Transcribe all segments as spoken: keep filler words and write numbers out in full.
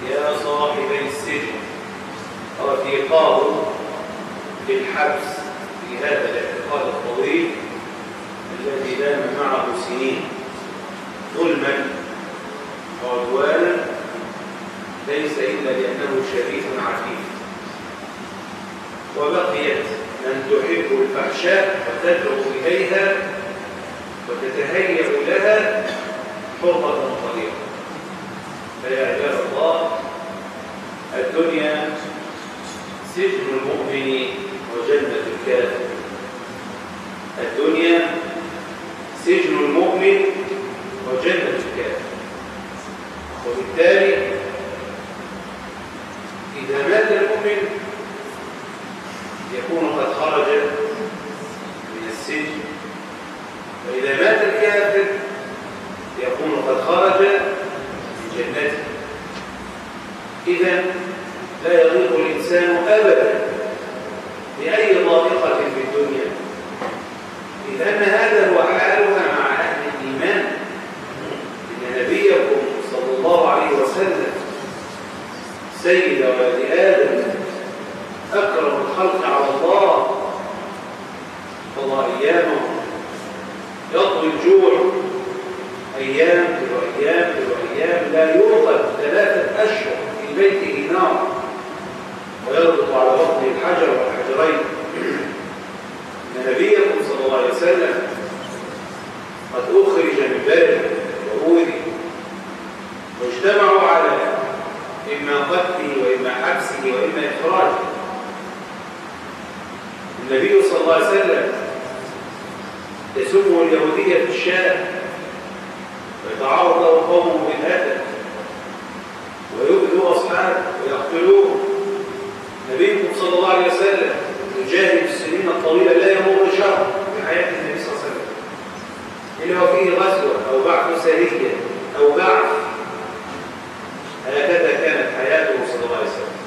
يا صاحبي السجن رفيقاه في الحبس في هذا الاعتقال الطويل الذي دام معه سنين ظلما وعدوانا ليس إلا لأنه شريف عفيف. وبقيت من تحب الفحشاء وتدعو إليها وتتهيأ لها حرمة وطريقة. فيا عباد الله، الدنيا سجن المؤمن وجنة الكافر. الدنيا سجن المؤمن وجنة الكافر. وبالتالي إذا مات المؤمن يكون قد خرج من السجن، وإذا مات الكافر يكون قد خرج من جنته. إذن لا يضيق الإنسان أبدا بأي ضائقة في الدنيا، إذ أن هذا هو حالها مع أهل الإيمان. إن نبيكم صلى الله عليه وسلم سيد ولد آدم أكرم الخلق على الله، والله أيامه يطوي الجوع أيام تلو أيام تلو أيام، لا يوقد ثلاثة أشهر في بيته نار ويربط على بطنه الحجر والحجرين. إن نبيكم صلى الله عليه وسلم قد أخرج من بلده وأوذي، واجتمعوا على إما قتله وإما حبسه وإما إخراجه. النبي صلى الله عليه وسلم يسمه اليهودية في الشام ويتعرض له قومه بالهدف ويؤذوا أصحابه ويقتلوه. نبيكم صلى الله عليه وسلم يجاهد السنين الطويلة لا يمر شهر في حياة النبي صلى الله عليه وسلم إلا وفيه غزوة أو بعث سرية أو بعث. هكذا كانت حياته صلى الله عليه وسلم،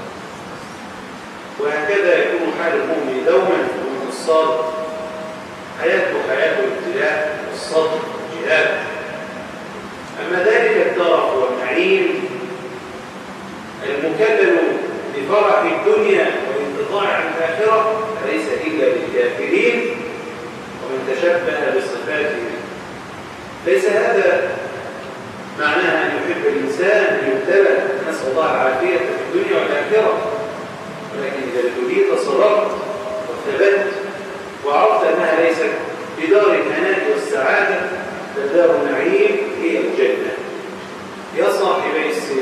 وهكذا يكون حال المؤمن دوما من الصادق. حياته حياة الابتلاء والصبر والجهاد. أما ذلك الترف والنعيم المكلل بفرح الدنيا والانقطاع عن الآخرة فليس إلا للكافرين ومن تشبه بصفاتهم. ليس هذا معناها أن يحب الإنسان أن يبتلى، نسأل الله العافية في الدنيا والآخرة، ولكن إذا ابتليت صبرت وثبت وعرفت أنها ليست بدار الهناء والسعادة بل دار النعيم هي الجنة. يا صاحبي السجن،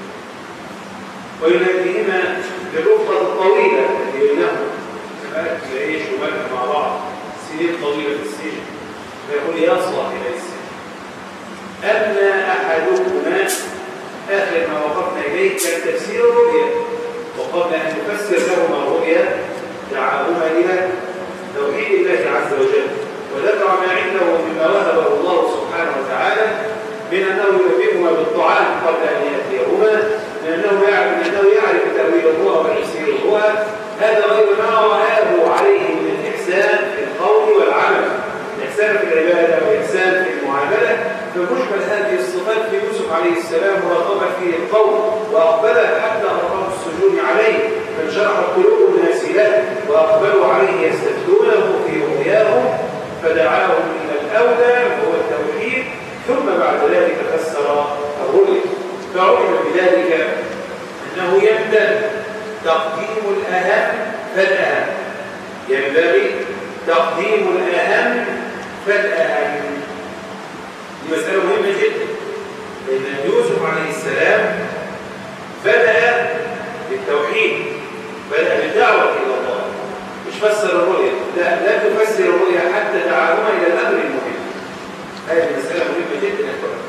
ويناديهما بالرفقة الطويلة التي بينهم، كما يعيش وملك مع بعض سنين طويلة في السجن، فيقول يا صاحبي السجن. أما أحدكما، آخر ما وقفنا إليه كان تفسير الرؤيا، وقبل أن نفسر لهما الرؤيا دعاهما إلى توحيد الله عز وجل، وذكر ما عنده مما وهبه الله سبحانه وتعالى من أنه يلبيهما بالطعام قبل أن يأتيهما، من أنه يعرف أنه يعرف تأويل الرؤى وتفسير الرؤى. هذا غير ما رآه عليه من الإحسان في القول والعمل، الإحسان في العبادة والإحسان في المعاملة. فمشمل هذه الصفات في يوسف عليه السلام وراقب فيه القول وأقبل حتى أمرهم السجون عليه، فانشرحت قلوب الناس له وأقبلوا عليه يستفتونه في رؤياهم فدعاهم إلى الأولى وهو التوحيد، ثم بعد ذلك فسر الرؤيا. فعلم بذلك أنه ينبغي تقديم الأهم فالأهم، ينبغي تقديم الأهم فالأهم. دي مسألة مهمة جدا، لأن يوسف عليه السلام بدأ بالتوحيد، بدأ بالدعوة إلى الله، مش فسر الرؤيا، لا لا تفسر الرؤيا حتى دعاهما إلى الأمر المهم. هذه مسألة مهمة جدا يا أخوان.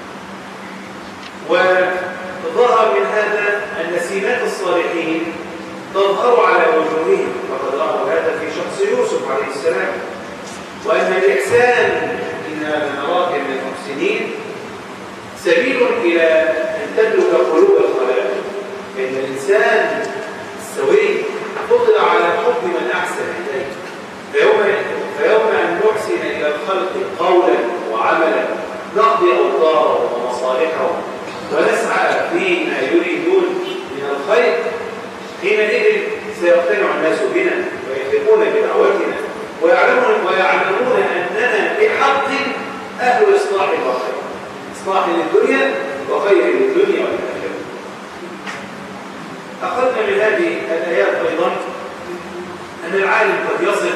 وظهر من هذا أن سمات الصالحين تظهر على وجوههم، وقد رأوا هذا في شخص يوسف عليه السلام. وأن الإحسان إنما نراك من المحسنين سبيل إلى أن تدرك قلوب الخلائق، فإن الإنسان السوي فضل على حب من أحسن إليه. فيوم, فيوم أن نحسن إلى الخلق قولا وعملا نقضي أوطارهم ومصالحهم ونسعى فيما يريدون الناس بنا ويثقون بدعوتنا ويعلمون ويعلمون أننا بحق أهل إصلاح وخير، إصلاح للدنيا وخير للدنيا والآخرة. أخذنا من هذه الآيات أيضا أن العالم قد يصف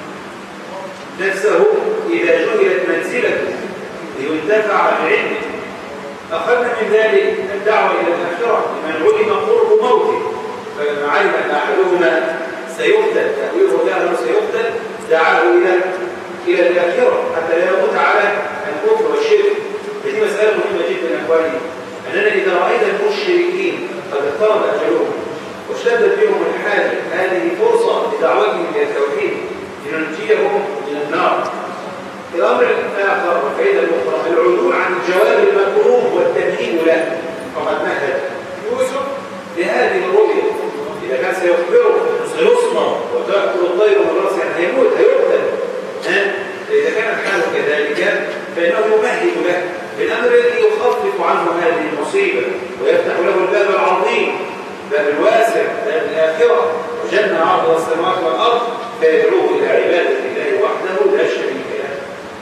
نفسه إذا جهلت منزلته لينتفع بعلمه. أخذنا من ذلك الدعوة إلى الآخرة لمن علم قرب موته، فلما علم أن أحدهما سيقتل تأويله له سيقتل دعاه إلى إلى الآخرة حتى لا يموت على الكفر والشرك. هذه مسألة مهمة جدا أخواني، أننا إذا رأينا المشركين قد اقترب أجلهم واشتدت بهم الحاجة، هذه فرصة لدعوتهم إلى التوحيد لننجيهم من النار. الأمر الآخر والفائدة الأخرى العدول عن الجواب المكروه والتمهيد له. فقد مهد يوسف لهذه الرؤية، إذا كان سيخبره سيصنع وتأكل الطير من رأسه يعني هيموت هيقتل، إذا كان الحال كذلك فإنه يمهد له بالأمر الذي يخفف عنه هذه المصيبة ويفتح له الباب العظيم، باب الواسع، باب الآخرة، وجنة عرضها السماوات والأرض، فيدعوه إلى عبادة الله وحده لا شريك له.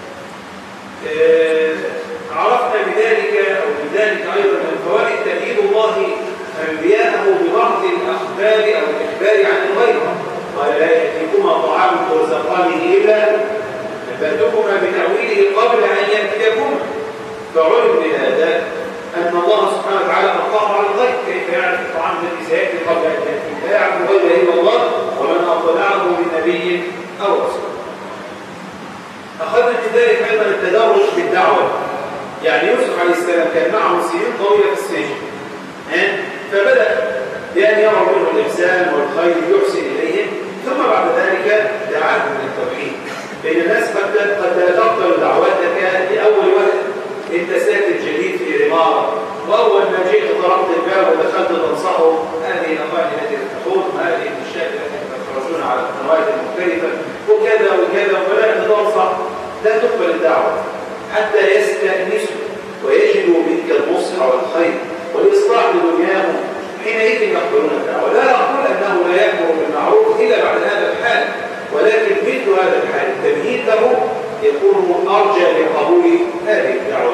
آه عرفنا بذلك أو بذلك أيضا من فوائد تأييد الله أنبياءه ببعض الأخبار أو الإخبار عن غيره. قال لا يأتيكما طعام ترزقانه إلا نبأتكما بتأويله قبل أن يأتيكما. فعلم بهذا أن الله سبحانه وتعالى أطلع على الغيب، كيف يعرف الطعام الذي سيأتي قبل أن يأتي؟ لا يعلم غيره إلا الله ومن أطلعه من نبي أو رسول. أخذنا في ذلك أيضا التدرج في الدعوة. يعني يوسف عليه السلام كان معه سنين طويلة في السجن، فبدأ بأن يرى منه الإحسان والخير يحسن إليهم، ثم بعد ذلك دعاهم من التوحيد. لأن الناس قد قد لا تقبل دعوتك لأول وقت، أنت ساكن جديد في عمارة وأول ما جئت ضربت الباب ودخلت تنصحه هذه الأغاني التي تخوض، هذه الأشياء التي تخرجون على القنوات المختلفة وكذا وكذا، ولا تنصح، لا تقبل الدعوة حتى يستأنسوا ويجدوا منك النصح والخير والإصلاح لدنياهم، حينئذ يقبلون الدعوة. لا أقول أنه لا يأمر بالمعروف إلا بعد هذا الحال، ولكن مثل هذا الحال التمهيد له يكون أرجى لقبول هذه الدعوة.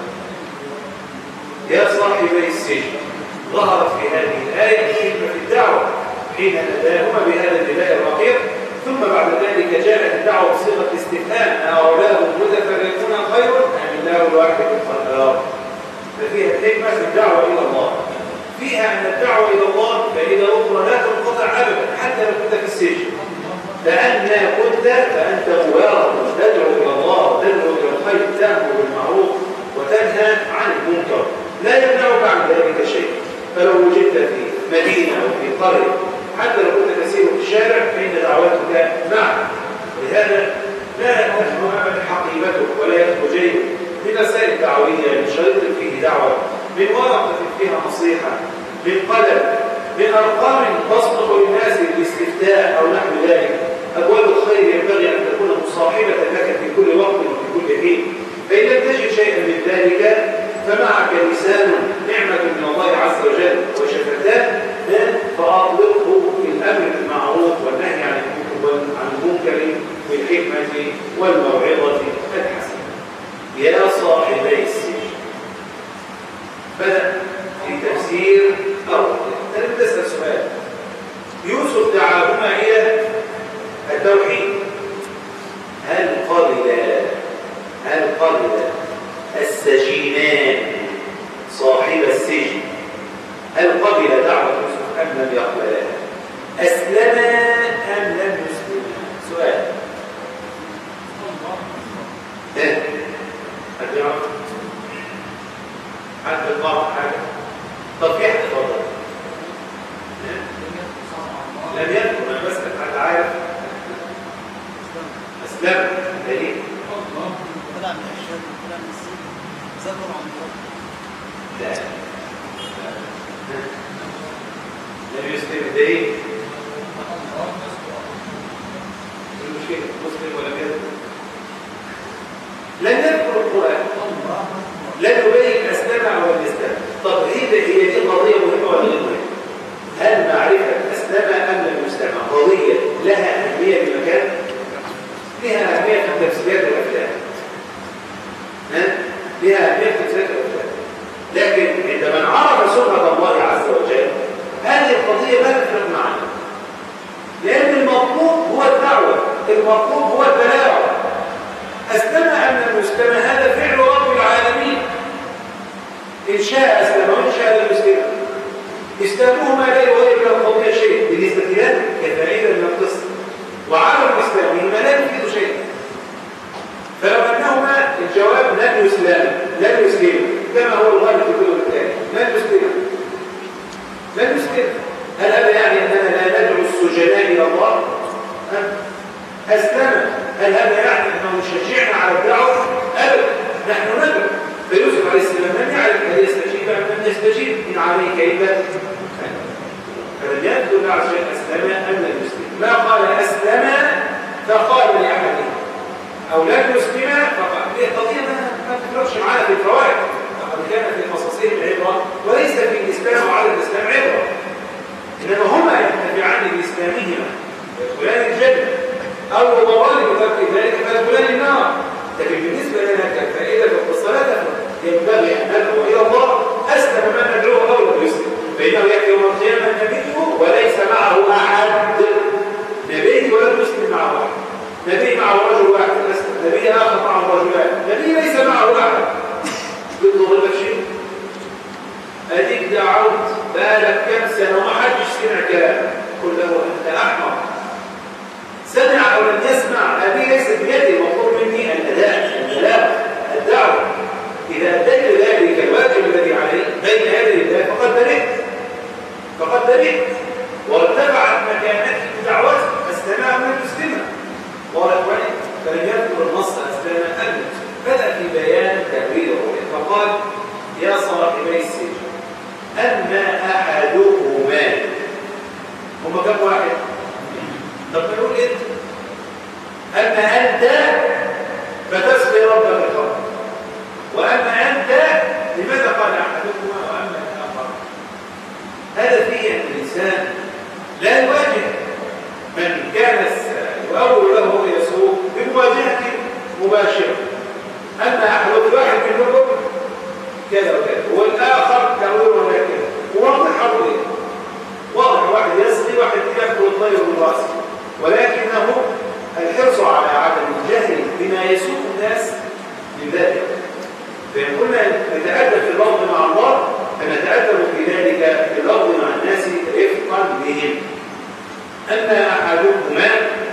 يا صاحبي السجن، ظهرت في هذه الآية حكمة الدعوة حين ناداهما بهذا النداء الرقيق، ثم بعد ذلك جاءت الدعوة بصيغة استفهام: أولاد متفرقون خير أم الله الواحد القهار؟ ففيها الحكمة في الدعوة إلى الله، فيها أن الدعوة إلى الله فإذا أخرى لا تنقطع أبدا حتى لو كنت في السجن، فأنت كنت فأنت مبارك تدعو إلى الله وتدعو إلى الخير، تأمر بالمعروف وتنهى عن المنكر، لا يمنعك عن ذلك شيء. فلو وجدت في مدينة أو في قرية حتى لو كنت تسير في الشارع فإن دعوتك معك، ولهذا لا تخلو أبدا حقيبته ولا يخلو جيبه من رسائل دعوية، من شريط فيه دعوة، من ورقة فيها نصيحة، من قلم، من أرقام تصلح للناس بالاستفتاء أو نحو ذلك. أبواب الخير ينبغي أن تكون مصاحبة لك في كل وقت وفي كل حين. فإن لم تجد شيئا من ذلك فمعك لسان نعمة من الله عز وجل وشفتان، فأطلقه في الأمر بالمعروف والنهي عن المنكر بالحكمة والموعظة الحسنة. يا صاحبي السجن، بدأ في تفسير أو أنا بتسأل سؤال. يوسف دعاهما إلى التوحيد، هل قبل هل قبل السجينان صاحب السجن هل قبل دعوة يوسف أم لم يقبلها؟ أسلما أم لم يسلما؟ سؤال. حد يعرف؟ حد بالضبط حاجة؟ طب في حد اتفضل؟ لم يذكر، انا بسأل حد عارف؟ اسلم دليل؟ طلع من الشام طلع من السجن سافر عن الرب. لا لم يسلم دليل؟ المشكلة مسلم ولا كذا؟ لم يذكر القرآن، لم يبين أسلم أو لم يسلم. طب هي هي دي قضية مهمة ولا غير مهمة؟ هل معرفة أسلم أم لم يسلم قضية المطلوب هو البلاغ. أسلم أن المسلم هذا فعل رب العالمين، إن شاء أسلم وإن شاء لم يسلم. إسلامهما لا يغير من القضية شيء بالنسبة له كفائدة من القصة، وعدم إسلامهما لا يفيد شيء. فلو أنهما الجواب لن يسلم لن يسلم كما هو الغالب في كل الثاني، لن يسلم لن يسلم. هل هذا يعني أننا لا ندعو السجناء إلى الله؟ أسلم. هل هذا يعني أنه يشجعنا على الدعوة؟ أبدا، نحن ندعو. فيوسف عليه السلام لم يعرف هل يستجيب أم لم يستجيب، إن عليك إلا فلم يدخل الله عز وجل أسلم أم لم يسلم. ما قال أسلم فقال لأحدهم أو لم يسلم فقال. هي قضية ما تفرقش معنا في الفوائد، لقد كان في قصصهم عبرة وليس في الإسلام وعدم الإسلام عبرة، إنما هما ينتفعان بإسلامهما فيدخلان الجنة أو يضران بترك ذلك فيدخلان النار. لكن بالنسبة لنا كفائدة في القصة لا تفرق. ينبغي أن ندعو إلى الله أسلم من ندعوه أو لم يسلم، فإنه يأتي يوم القيامة نبي وليس معه أحد، نبي ولم يسلم معه أحد، نبي معه رجل واحد أسلم، نبي آخر معه رجلان، نبي ليس معه أحد. يطلب لك شيء أديك دعوت بالك كم سنة وما حدش سمع كلامك، قل له أنت أحمر. سمع أو لم يسمع هذه ليست بيدي، المطلوب مني الأداء البلاغ الدعوة. إذا أديت ذلك الواجب الذي عليه بين يدي الله فقد برئت فقد برئت وارتفعت مكانتك بدعوتك. أستمع من المسلمة ورحمة فلم يذكر النص أسلم أن بدأ في بيان تأويل الرؤيا فقال يا صاحبي السجن أما أحدهما. هما كم واحد؟ طب نقول انت اما انت فتسقي ربك الخمر، واما انت لماذا قال احدكما واما الاخر؟ هذا فيه ان الانسان لا يواجه من كان يؤول له يسوق بمواجهه مباشره. اما احد واحد منهم كذا وكذا والاخر تأويل هكذا وواضح الرؤيه، واضح واحد يسقي واحد ياكل الطير من راسه، ولكنه الحرص على عدم الجهل بما يسوق الناس من ذلك. فإن كنا نتأدب في اللفظ مع الله فنتأدب في ذلك في اللفظ مع الناس رفقا بهم. أما أحدهما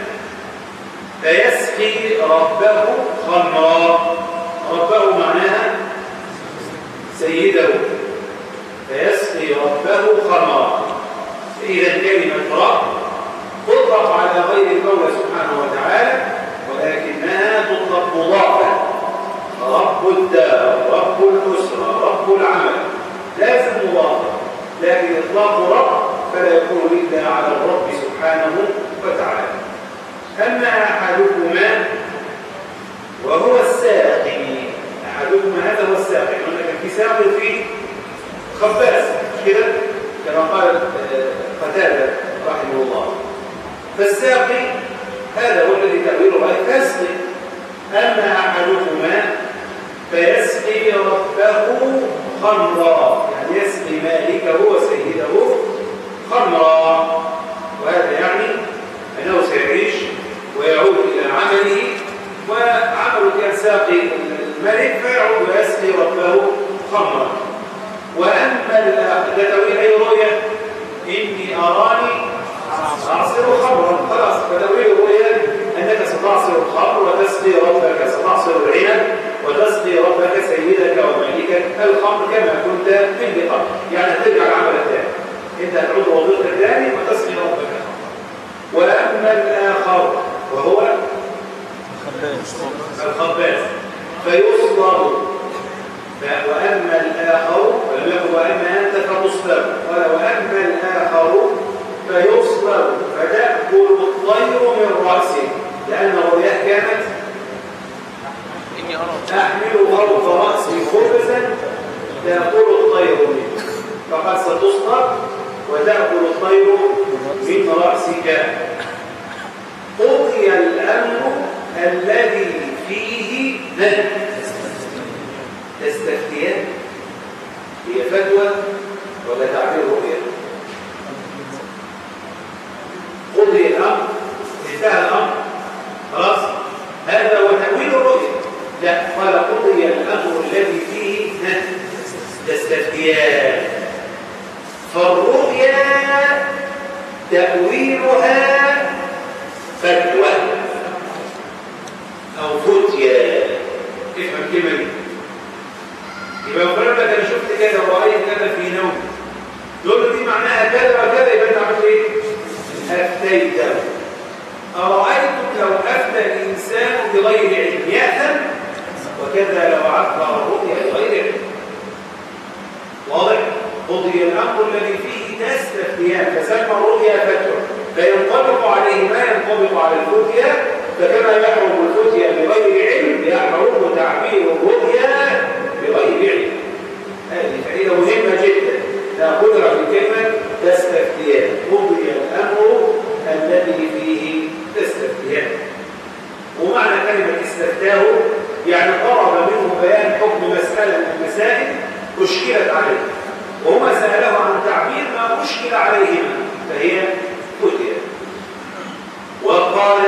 فيسقي ربه خمرا، ربه معناها سيده، فيسقي ربه خمرا. إذا كلمة رب تطلق على غير المولى سبحانه وتعالى ولكنها تطلق مضافة. رب الدار، رب الأسرة، رب العمل لازم مضافة، لكن إطلاق رب فلا يكون إلا على الرب سبحانه وتعالى. أما أحدكما وهو الساقي، أحدكما هذا هو الساقي، هناك في ساقي في خباز مش كده كما قال قتادة رحمه الله. فالساقي هذا هو الذي تأويله أي يسقي. أما أحدهما فيسقي ربه خمرا، يعني يسقي مالكه وسيده خمرا، وهذا يعني أنه سيعيش ويعود إلى عمله، وعمله كان ساقي الملك فيعود ويسقي ربه خمرا. وأما تأويل أي رؤية إني أراني أعصر خمرا، خلاص فتأويل الرؤيا أنك ستعصر الخمر وتسقي ربك، ستعصر العنب وتسقي ربك سيدك ومالكك الخمر كما كنت من بقبل، يعني ترجع العمل الثاني، أنت هتعود وظيفتك الثاني وتسقي ربك. وأما الآخر وهو الخباز فيصلب. وأما الآخر ولم يقل وأما أنت فتصلب، قال وأما الآخر فيصلب فتأكل الطير من رأسه، لأن رؤياه كانت أحمل فوق رأسي خبزا تأكل الطير منه، فقد ستصلب وتأكل الطير من رأسك. قضي الأمر الذي فيه من تستفتيان، هي فتوى ولا تعبير رؤيا؟ قضي الأمر، انتهى الأمر فتيا. فالرؤيا تأويلها فتوى أو فتيا. افهم الكلمة دي. يبقى يقول لك أنا شفت كذا ورأيت كذا في نوم، دول دي معناها كذا وكذا، يبقى أنت عملت إيه؟ أفتيته. أرأيتك لو أفتى الإنسان بغير علم يأثم، وكذا لو عبر الرؤيا بغير علم. واضح؟ قضي الأمر الذي فيه تستفتيان، فسمى الرؤيا فتوى، فينطبق عليه ما ينطبق على الفتيا، فكما يحرم الفتيا بغير علم يحرم تعبير الرؤيا بغير علم. هذه فائدة مهمة جدا، لا قدرة في كلمة تستفتيان. قضي الأمر الذي فيه تستفتيان. ومعنى كلمة استفتاه يعني طلب منه بيان حكم مسألة من المسائل أشكلت عليه، وهما سأله عن تعبير ما أشكل عليهما، فهي فتية. وقال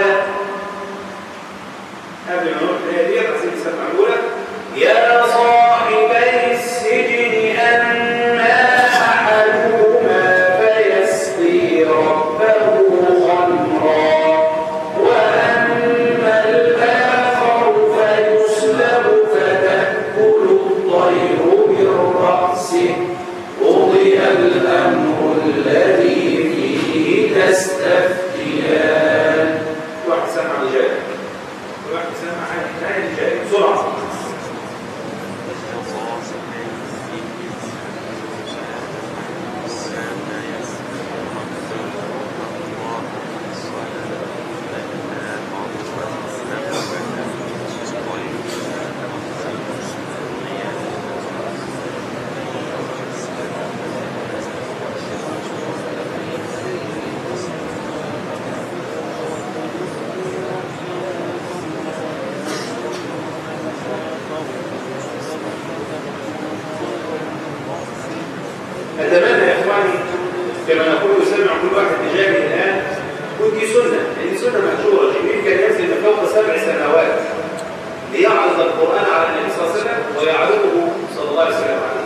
قبل ما نروح الآية دي عايزين نسمعه لك: يا صاحبي السجن أما أحدهما فيسقي ربه خمرا وأما الآخر فيسلب فتأكل الطير من رأسه قضي الأمر الذي فيه تستفتيان. واحد سمع الجاي، واحد سمع عن الجاي بسرعة. أتمنى يا إخواني كما نقول يسمع كل واحد بجانب الآن، ودي سنة، يعني سنة مهجورة. جبريل كان ينزل من فوق سبع سماوات ليعرض القرآن على النبي صلى الله عليه وسلم ويعرضه صلى الله عليه وسلم عليه.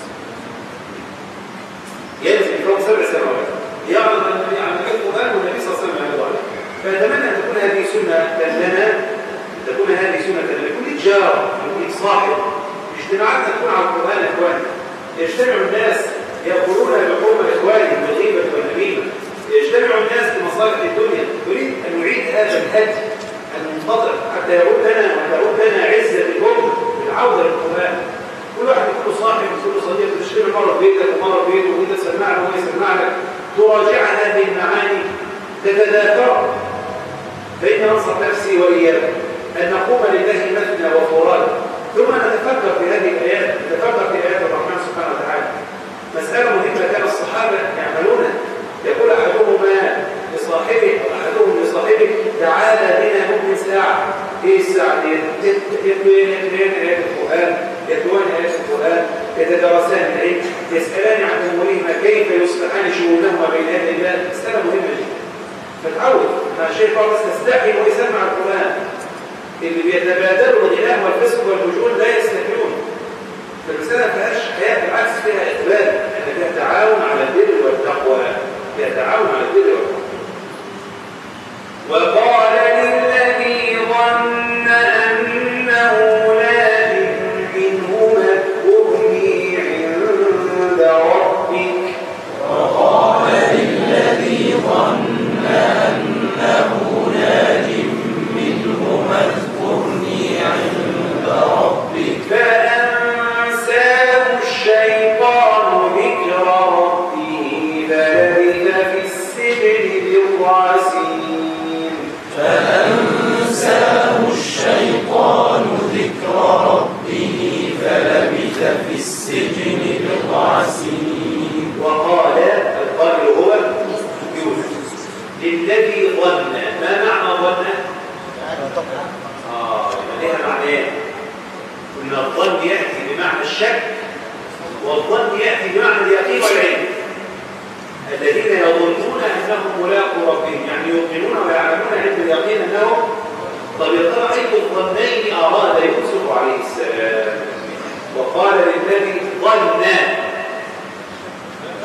ينزل من فوق سبع سماوات ليعرض النبي على القرآن والنبي صلى الله عليه وسلم يعرضه عليه. فأتمنى أن تكون هذه سنة لنا، تكون هذه سنة لنا لكل جار لكل صاحب. اجتماعاتنا تكون على القرآن يا إخواني. يجتمع الناس يأكلون لحوم إخوانهم بالغيبة والنميمة، يجتمع الناس بمصالح الدنيا. نريد أن نعيد هذا الهدي المنتظر حتى يعود لنا وتعود لنا عزة الأمة بالعودة للقرآن. كل واحد يكون صاحب يكون صديق، تشتري مرة في بيتك ومرة في بيته وأنت تسمع له وهو يسمع لك، تراجع هذه المعاني تتذاكر. فإن أنصح نفسي وإياكم أن نقوم لله مثنى وفرادى، ثم نتفكر في هذه الآيات، نتفكر في آيات الرحمن سبحانه وتعالى. مسألة مهمة كان الصحابة يعملونها. يقول أحدهما لصاحبه أو أحدهم لصاحبه: تعالى بنا ممكن ساعة. إيه الساعة دي؟ يتلوين آيات القرآن، يتلوين آيات القرآن، يتدرسان العلم، يسألان عن أمورهما كيف يصلحان شؤونهما بين يدي الله. مسألة مهمة جدا. فتعود مع الشيخ خالص تستحي ويسمع القرآن. اللي بيتبادلوا الغناء والفسق والفجور لا يستحيون. فالمسألة ما فيهاش حياة، بالعكس فيها إقبال، أن فيها تعاون على البر والتقوى، فيها تعاون على البر والتقوى. وقال للذي ظن أنه ناج منه اذكرني عند ربك. وقال للذي ظن أنه ناج منه اذكرني عند ربك. فأنساه الشيطان ذكر ربه فلبث في السجن بضع سنين. فأنساه الشيطان ذكر ربه فلبث في السجن بضع سنين. وقال القائل هو يوسف للذي ظن. ما معنى ظن؟ آه لها معنيين. قلنا الظن يأتي بمعنى الشك، والظن يأتي بمعنى اليقين والعلم. الذين يظنون أنهم ملاقوا ربهم، يعني يؤمنون ويعلمون عند اليقين أنهم. طب يا ترى أي الظنين أراد يوسف عليه السلام؟ وقال للذي ظن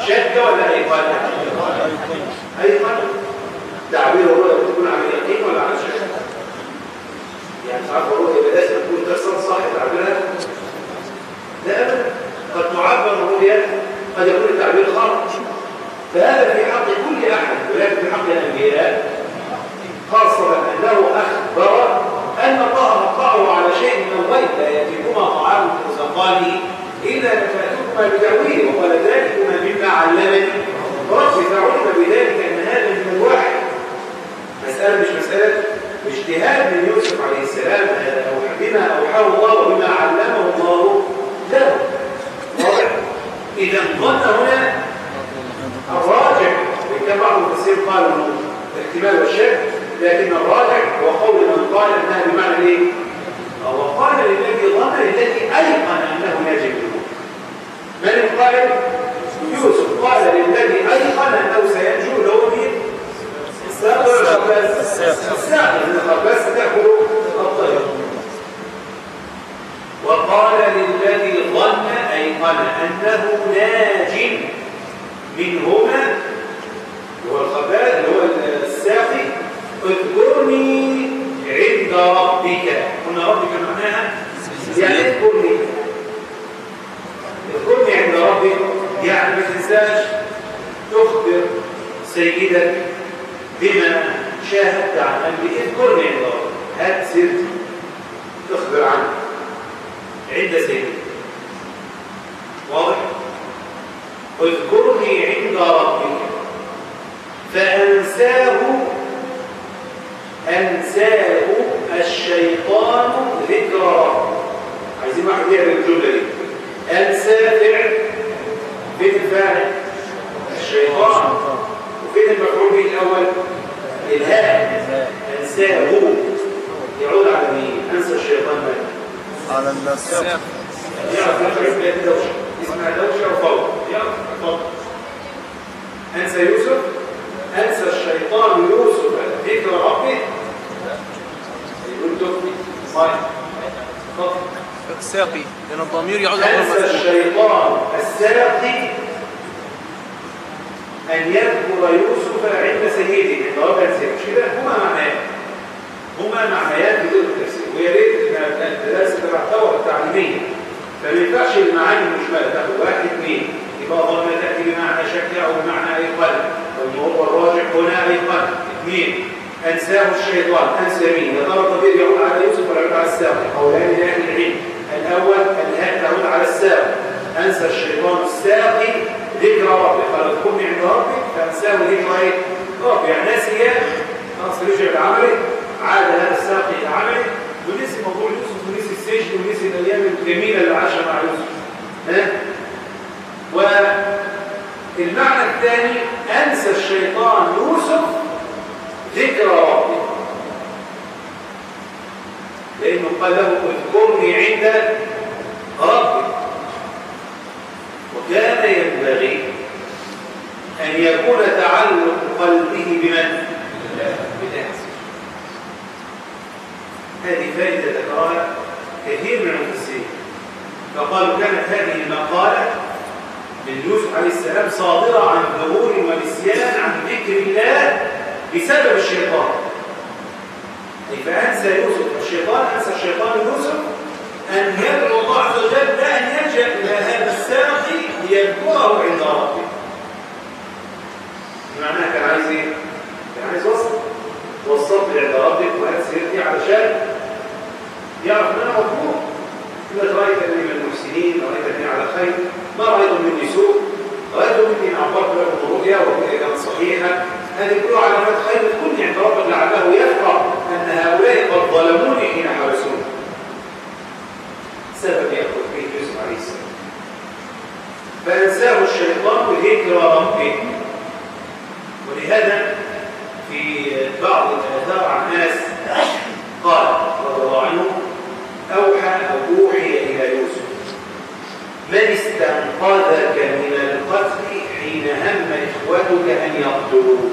شك ولا أيقن؟ أيقن. تعبير الرؤية بتكون على يقين ولا على شك؟ يعني تعرف الرؤية بدأت تكون تحصل صح تعبيرها؟ لا أبدا. قد تعبر الرؤية قد يكون التعبير خاطئ. فهذا في حق كل أحد، ولكن في حق الأنبياء خاصة أنه أخبر أن الله وقعه على شيء من الغيب لا يأتيكما طعام في رزقانه إلا لتأتوكما بتأويله وقال ذلكما مما علمني ربي، فعلم بذلك أن هذا من الوحي. مسألة مش مسألة اجتهاد من يوسف عليه السلام، أو بما أوحاه الله وبما علمه الله له. واضح؟ إذا ظن هنا الراجح، وكان بعض المفسرين قالوا انه الاحتمال والشك، لكن الراجح هو قول من قال انها بمعنى ايه؟ هو قال للذي ظن للذي ايقن انه ناجي منه. من القائل؟ يوسف قال للذي ايقن انه سينجو اللي هو مين؟ الساقي ولا الخباز؟ الساقي، لان الخباز ستاكل الطير. وقال للذي ظن ايقن انه ناج منهما هو الخباز اللي هو الساقي اذكرني عند ربك. قلنا ربك معناها يعني اذكرني اذكرني عند ربك، يعني ما تنساش تخبر سيدك بما شاهدت عن أمري. اذكرني عند ربك، هات سيرتي تخبر عنه عند سيدك. واضح؟ اذكرني عند ربك فأنساه أنساه الشيطان ذكر ربه. عايزين واحد يعمل الجملة دي. أنسى فعل، فين الفاعل؟ الشيطان. وفين المفعول به الأول؟ الهاء. أنساه يعود على مين؟ أنسى الشيطان ماذا؟ على الناس. يعرف يخرج بيت دوشة، اسمها دوشة وفوق. يعرف فوق. أنسى يوسف، أنسى الشيطان يوسف ذكر ربه. يقول تكفي صحيح. الساقي لأن الضمير يعود على أنسى الشيطان الساقي أن يذكر يوسف عند سيده. الضوابط السيد مش كده؟ هما معنيان هما معنيان بدون التفسير. ويا ريت الدراسة تبع الدورة التعليمية، فما ينفعش المعاني المجملة تاخد واحد اثنين يبقى ظن تأتي بمعنى شك أو بمعنى أيقن، والموضوع الراجح هنا أيقن. اثنين أنساه الشيطان، أنسى مين؟ يا ترى الضمير يعود على يوسف ولا يعود على الساقي؟ قولان لأهل العلم. الأول الهاء تعود على الساقي، أنسى الشيطان الساقي ذكر ربه، قال اذكرني عند ربك فأنساه ذكر ايه؟ ربه، يعني نسي خلاص رجع لعمله، عاد هذا الساقي إلى عمله ونسي موضوع يوسف ونسي السجن ونسي الأيام الجميلة اللي عاشها مع يوسف. ها؟ والمعنى الثاني أنسى الشيطان يوسف ذكر ربه، لأنه قال له اذكرني عند ربك. وكان ينبغي أن يكون تعلق قلبه بمن؟ بالله. هذه فائدة ذكرها كثير من المفسرين، فقالوا كانت هذه المقالة من يوسف عليه السلام صادرة عن ظهور ونسيان عن ذكر الله بسبب الشيطان. أي فأنسى يوسف الشيطان، أنسى الشيطان يوسف أن يدعو الله عز وجل أن يلجأ إلى هذا الساقي ليذكره عند ربه. معناها كان عايز إيه؟ كان عايز وصل وصلت عند ربك وهات سيرتي علشان يعرف أن أنا مطلوب. إذا رأيتني من المحسنين، رأيتني على خير، ما رأيت مني سوء، رأيت مني أن أعبرت لكم الرؤيا والرؤيا كانت صحيحة. هذه كلها علامات خير تكون عند ربك لعله يفقه أن هؤلاء قد ظلموني حين حبسوني. سبب يأخذ فيه يوسف عليه السلام. فأنساه الشيطان ذكر ربه. ولهذا في بعض الآثار عن ناس قال رضي الله عنه أوحى أو أوحي إلى يوسف من استنقذك من القتل حين هم إخوتك أن يقتلوك.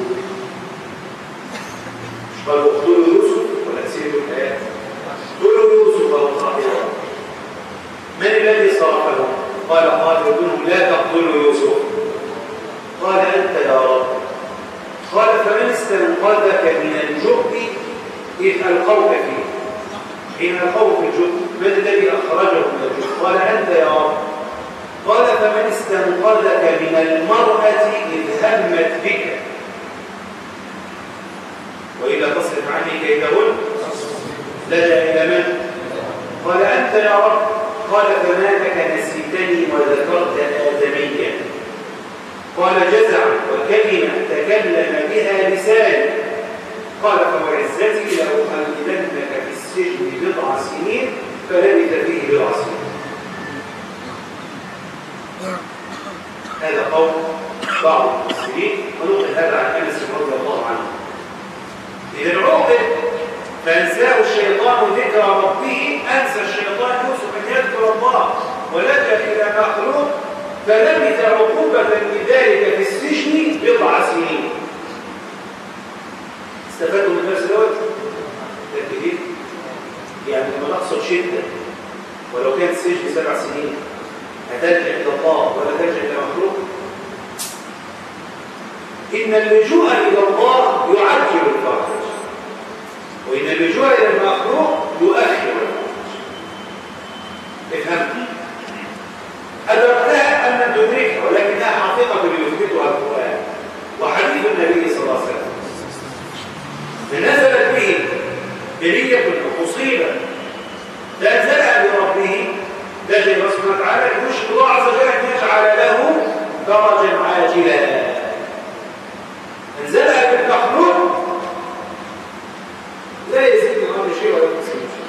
مش قالوا اقتلوا يوسف ولا تسيروا الآيات؟ اقتلوا يوسف أو صاحبه. من الذي صرفهم؟ قال قاتلوهم لا تقتلوا يوسف قال أنت يا رب. قال فمن استنقذك من الجب إذ ألقوك فيه؟ حين ألقوك في الجب من الذي أخرجه من الجب؟ قال أنت يا رب. قال فمن استنقذك من المرأة إذ همت بك وإذا تصرف عني كيدهن لجأ إلى من؟ قال أنت يا رب. قال فما لك نسيتني وذكرت آدميا؟ قال جزع وكلمة تكلم بها لساني. قال فوعزتي لأخلدنك في السجن بضع سنين فلبث فيه بضع سنين. هذا قول بعض المفسرين ونقل هذا عن أنس رضي الله عنه. إذا عوقب فأنساه الشيطان ذكر ربه، أنسى الشيطان يوسف أن يذكر الله ولجأ إلى مخلوق فلبث عقوبة لذلك في السجن بضع سنين. استفادوا من نفس الوقت؟ تأكيد يعني لما نقصد شدة ولو كان السجن سبع سنين هتلجأ إلى الله ولا تلجأ إلى مخلوق؟ إن اللجوء إلى الله يعجل الفرج وإن اللجوء إلى المخلوق يؤخر الفرج. افهم؟ أدركتها أن لم تدركها ولكنها حقيقة يثبتها القرآن وحديث النبي صلى الله عليه وسلم. فنزلت به بلية مصيبة فأنزلها بربه لجأ الله سبحانه وتعالى يشهد الله عز وجل أن يجعل له فرجا عاجلا. أنزلها بالمخلوق لا يزيد الأمر شيء ولا ينقص شيء.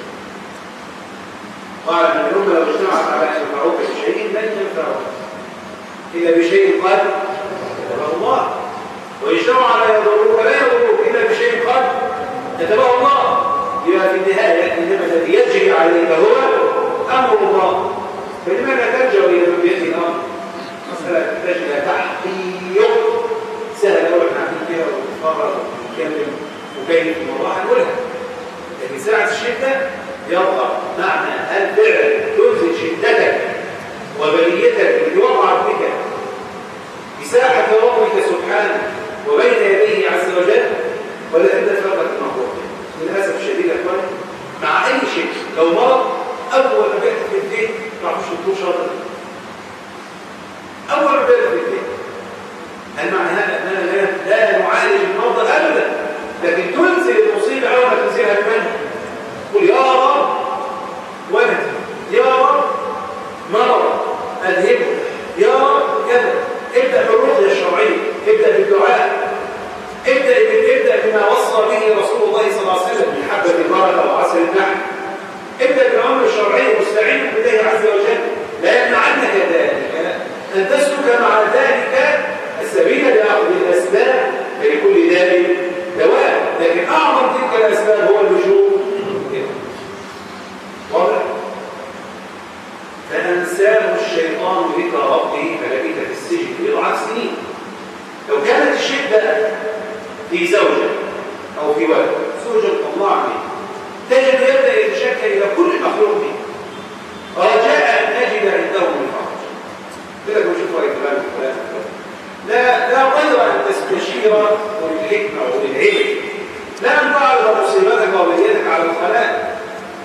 قال أن الأمة لو اجتمعت على أن ينفعوك بشيء لن ينفعوك إلا بشيء قد كتبه الله، واجتمعوا على يضروك لا يضروك إلا بشيء قد كتبه الله. يبقى في النهاية إنما الذي يجري عليك هو أمر الله. فلماذا ترجع إلى من بيده الأمر؟ مسألة تحتاج إلى تحقيق سهل أول ما عمل كده ونتفرج ونتكلم وكيف الموضوع هنقولها، لكن ساعة الشدة يظهر معنى هل فعلا تنزل شدتك وبليتك التي وقعت بك بساحة ربك سبحانه وبين يديه عز وجل ولا أنت تفرق الموضوع؟ للأسف الشديد يا أخواني مع أي شيء لو مرض أول ما بيأتي في البيت ما تعرفش تقول شاطر. أول ما بيأتي في البيت هل معنى هذا أننا لا, لا نعالج المرضى أبدا، لكن تنزل المصيبة أول ما تنزلها بمن؟ قل يا رب ولد يا رب مرض أذهبه يا رب كذا. ابدأ بالرقية الشرعية، ابدأ بالدعاء، ابدأ ابدأ بما وصى به رسول الله صلى الله عليه وسلم من حبة البركة وعسل النحل. ابدأ بالأمر الشرعي مستعين بالله عز وجل. لا يمنعنك ذلك أن تسلك مع ذلك السبيل لأخذ الأسباب لكل ذلك دواء، لكن أعظم تلك الأسباب هو اللجوء. واضح؟ فأنساه الشيطان ذكر ربه فلبث في السجن بضع سنين. لو كانت الشدة في زوجة أو في ولد زوجة الله عليه تجد يبدأ يتشكل إلى كل مخلوق به رجاء أن نجد عنده الفرج. كده بنشوف رأي كلام فلان لا لا غير أن تستشير بالحكمة وبالعلم، لا أن تعرض مصيبتك وبليتك على الخلاء،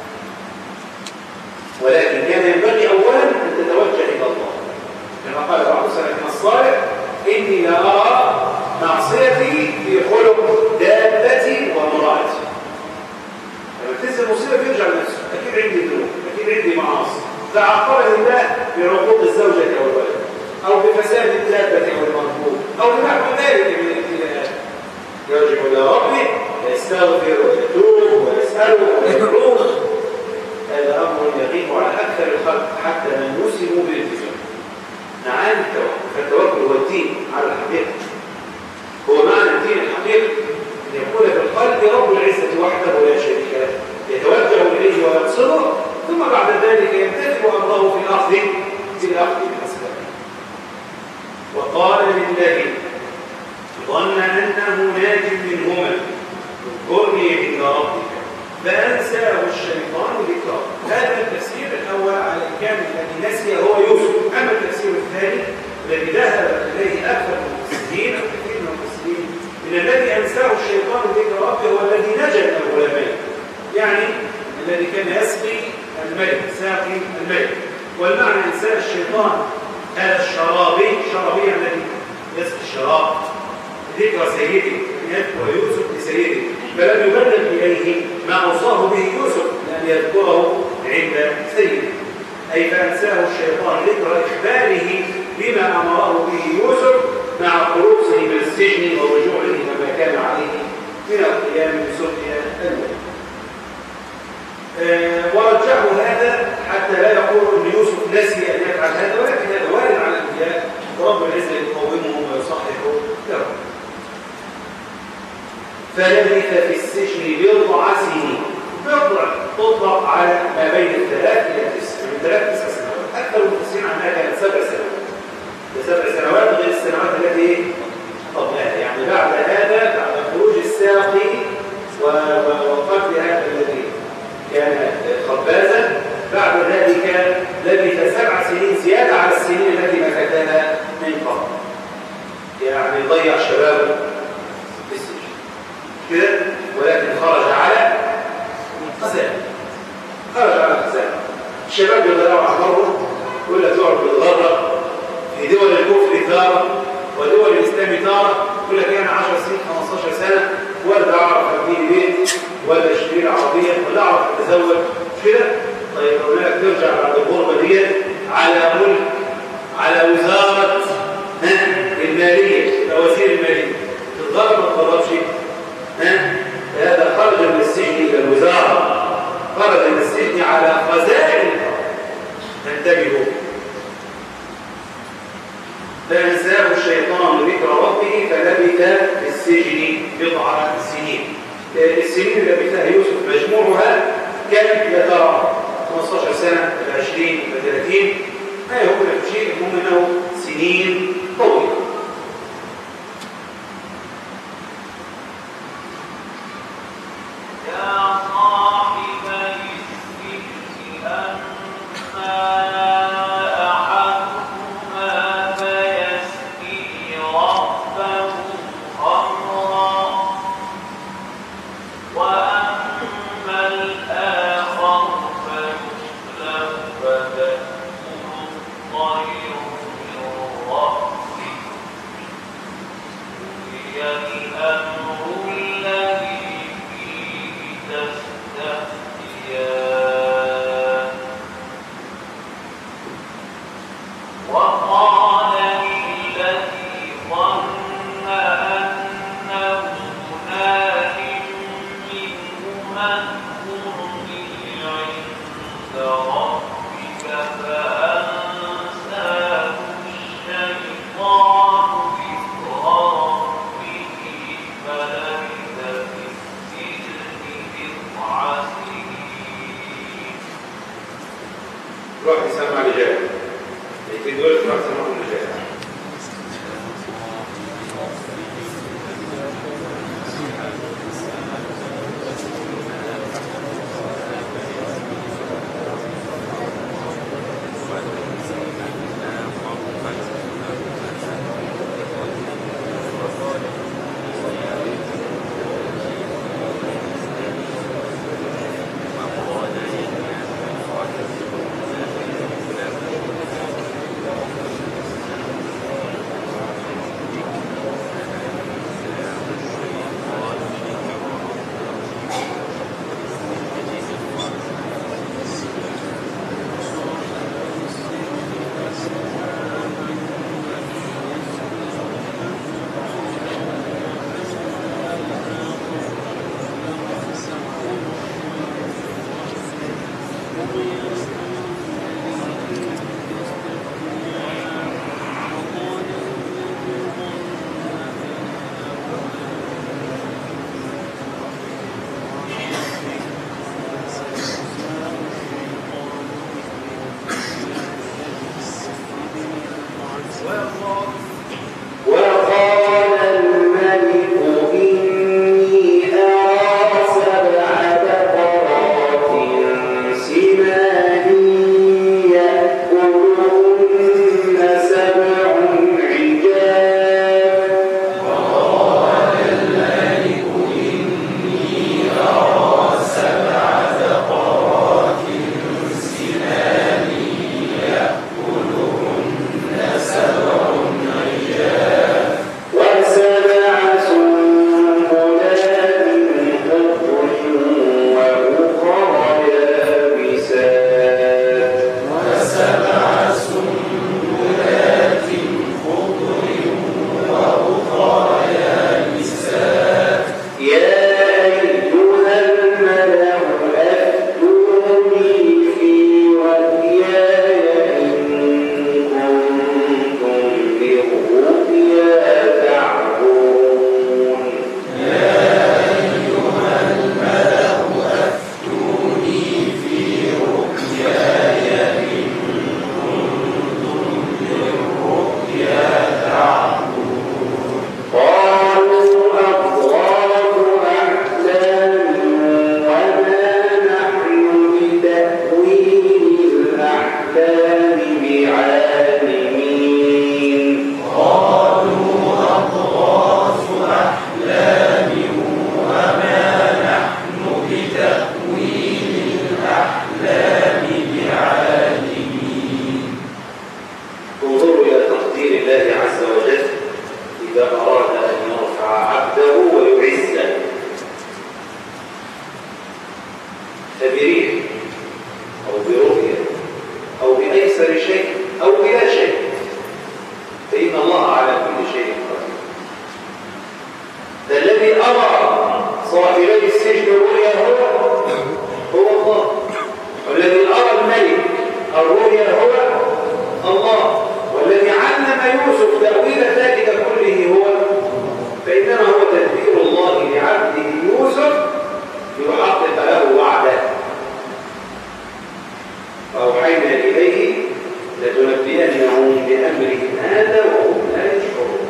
ولكن كان ينبغي أولا أن تتوجه إلى الله كما قال بعض سلفنا الصالح إني لا أرى معصيتي في خلق دابتي ومرأتي. لما تنزل مصيبة يرجع لنفسه أكيد عندي ذنوب أكيد عندي معاصي فعاقبه الله بعقوق الزوجة أو الولد أو بفساد الدابة أو المركوب أو بنحو ذلك من الابتلاءات. يرجع إلى ربه يستغفر ويتوب ويسأله ويدعوه. هذا أمر يغيب على أكثر الخلق حتى من يسلموا بالالتزام. نعم التوكل، فالتوكل هو الدين على الحقيقة، هو معنى الدين الحقيقي أن يكون في القلب رب العزة وحده لا شريك له يتوجه إليه ويقصده ثم بعد ذلك يمتثل أمره في الأخذ في الأخذ بالأسباب. وقال لله ظن أنه ناج منهما اذكرني عند ربك فأنساه الشيطان ذكره. هذا التفسير الأول على الكامل الذي نسي هو يوسف. أما التفسير الثاني الذي ذهب إليه أكثر المفسرين نجا من الغلامين، يعني الذي كان يسقي الملك، ساقي الملك. والمعنى إنسان الشيطان هذا الشرابي، شرابي الذي يسقي الشراب، ذكر سيده، يذكر يوسف لسيده، فلم يبلغ إليه ما أوصاه به يوسف لأن يذكره عند سيده، أي فأنساه الشيطان ذكر إخباره بما أمره به يوسف مع خروجه من السجن ورجوعه كما كان عليه من القيام بسلطة الملك. أه ورجعه هذا حتى لا يقول أن يوسف نسي أن يفعل هذا، ولكن هذا وارد على الأنبياء ورب العزة يقومهم ويصححه لهم. فلبث في السجن بضع سنين. بضع تطلق على ما بين الثلاث إلى التسع، من ثلاث تسع سنوات. أكثر المفسرين عنها كانت سبع سنوات. سبع سنوات غير السنوات التي قبلها، يعني بعد هذا، بعد خروج الساقي وقتل هذا الذي كان خبازا، بعد ذلك لبث سبع سنين زيادة على السنين التي مكثها من قبل، يعني ضيع شبابه في السجن كده، ولكن خرج على خزانة، خرج على خزانة. الشباب يضيعوا أعمارهم، يقول لك يقعد بالغرة في دول الكفر تارة ودول الإسلام تارة، يقول لك أنا عشر سنين خمستاشر سنة ولا أعرف أبني بيت ولا أشتري عربية ولا أعرف أتزوج كده. طيب لو لك ترجع بعد الغربة دي على ملك، على وزارة المالية، وزير المالية، تتضرب ما تتضربش؟ هذا خرج من السجن إلى الوزارة، خرج من السجن على خزائن. انتبهوا. فأنساه الشيطان ذكر ربه فلبث في السجن بضع سنين. السنين اللي لبثها يوسف مجموعها كان يا ترى خمستاشر سنة إلى عشرين إلى ثلاثين، ما يهم شيء، المهم أنه سنين طويلة. فأنساه الشيطان ذكر ربه ده الذي أرى صاحبي السجن الرؤيا هو هو الله، والذي أرى الملك الرؤيا هو الله، والذي علم يوسف تأويل ذلك كله هو، فإنما هو تدبير الله لعبده يوسف ليحقق له وعده. فأوحينا إليه لتنبئنهم بأمرهم هذا وهم لا يشعرون.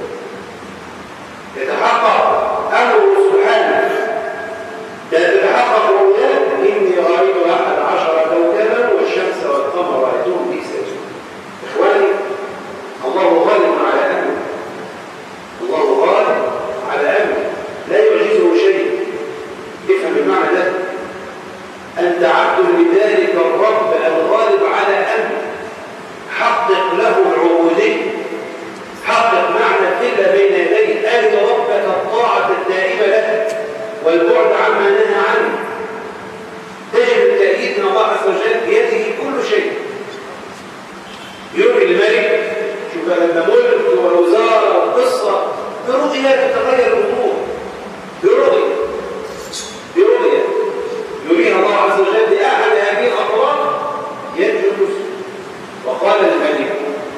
يتحقق أمره سبحانه، لا تتحقق رؤياه إني رأيت أحد عشر كوكبا والشمس والقمر رأيتهم في سجود. إخواني، الله غالب على أمره، الله غالب على أمره لا يعجزه شيء. افهم المعنى ده، أنت عبد لذلك الرب الغالب على أمره، حقق له العبودية، حقق معنى الذل بين يديه، آل ربك الطاعة الدائمة له والبعد عما نهى عنه. تجد التأكيد من الله عز وجل بيده كل شيء. يروي الملك، شوف لما ملك ووزارة وقصة برؤية تتغير الأمور، برؤية برؤية يريها الله عز وجل لأحد هذه الأطراف ينجو المسلم. وقال الملك